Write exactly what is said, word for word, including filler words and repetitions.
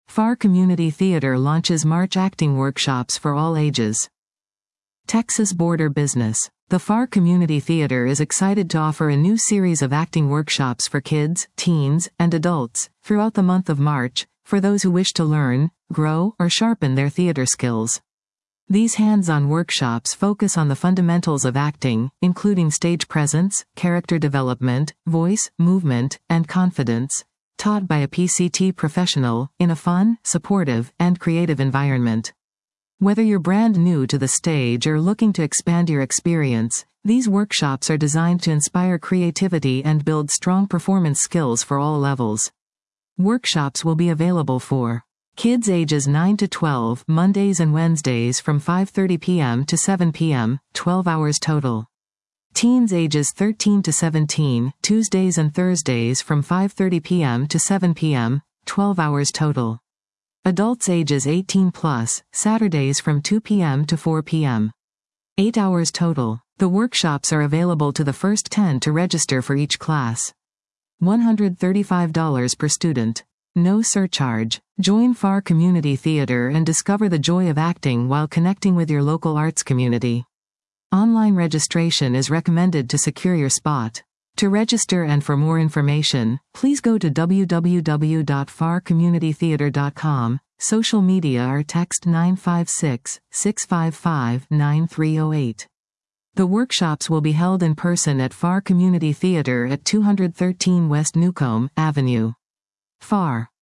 F A R Community Theater launches March acting workshops for all ages. Texas Border Business. The F A R Community Theater is excited to offer a new series of acting workshops for kids, teens, and adults, throughout the month of March, for those who wish to learn, grow, or sharpen their theater skills. These hands-on workshops focus on the fundamentals of acting, including stage presence, character development, voice, movement, and confidence, taught by a P C T professional, in a fun, supportive, and creative environment. Whether you're brand new to the stage or looking to expand your experience, these workshops are designed to inspire creativity and build strong performance skills for all levels. Workshops will be available for kids ages nine to twelve, Mondays and Wednesdays from five thirty p m to seven p m, twelve hours total. Teens ages thirteen to seventeen, Tuesdays and Thursdays from five thirty p m to seven p m, twelve hours total. Adults ages eighteen plus, Saturdays from two p m to four p m, eight hours total. The workshops are available to the first ten to register for each class. one hundred thirty-five dollars per student. No surcharge. Join F A R Community Theater and discover the joy of acting while connecting with your local arts community. Online registration is recommended to secure your spot. To register and for more information, please go to w w w dot f a r community theater dot com, social media or text nine five six, six five five, nine three zero eight. The workshops will be held in person at F A R Community Theater at two thirteen West Newcomb Avenue. F A R